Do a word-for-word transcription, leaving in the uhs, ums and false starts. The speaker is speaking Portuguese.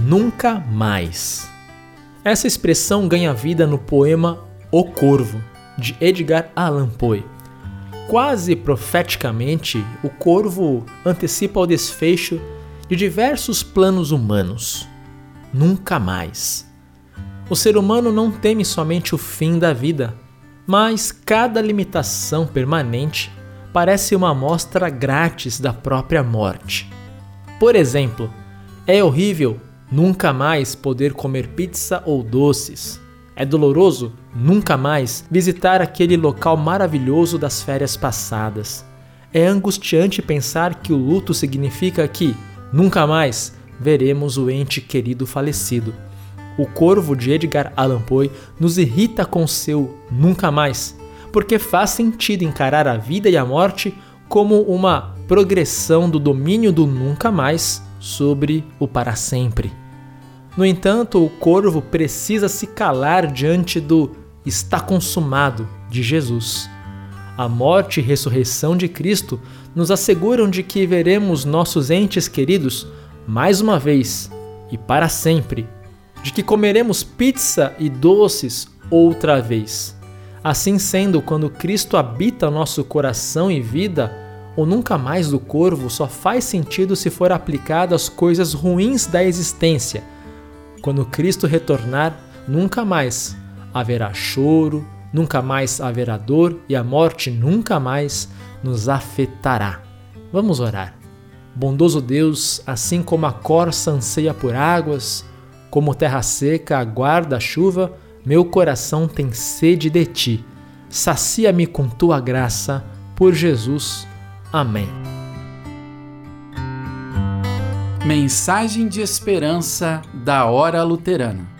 nunca mais. Essa expressão ganha vida no poema O Corvo, de Edgar Allan Poe. Quase profeticamente, o corvo antecipa o desfecho de diversos planos humanos. Nunca mais. O ser humano não teme somente o fim da vida, mas cada limitação permanente parece uma amostra grátis da própria morte. Por exemplo, é horrível nunca mais poder comer pizza ou doces. É doloroso nunca mais visitar aquele local maravilhoso das férias passadas. É angustiante pensar que o luto significa que, nunca mais, veremos o ente querido falecido. O Corvo de Edgar Allan Poe nos irrita com seu nunca mais, porque faz sentido encarar a vida e a morte como uma progressão do domínio do nunca mais sobre o para sempre. No entanto, o corvo precisa se calar diante do está consumado de Jesus. A morte e ressurreição de Cristo nos asseguram de que veremos nossos entes queridos mais uma vez e para sempre, de que comeremos pizza e doces outra vez. Assim sendo, quando Cristo habita nosso coração e vida, o nunca mais do corvo só faz sentido se for aplicado às coisas ruins da existência. Quando Cristo retornar, nunca mais haverá choro, nunca mais haverá dor e a morte nunca mais nos afetará. Vamos orar. Bondoso Deus, assim como a corça anseia por águas, como terra seca aguarda a chuva, meu coração tem sede de ti. Sacia-me com tua graça, por Jesus. Amém. Mensagem de esperança da Hora Luterana.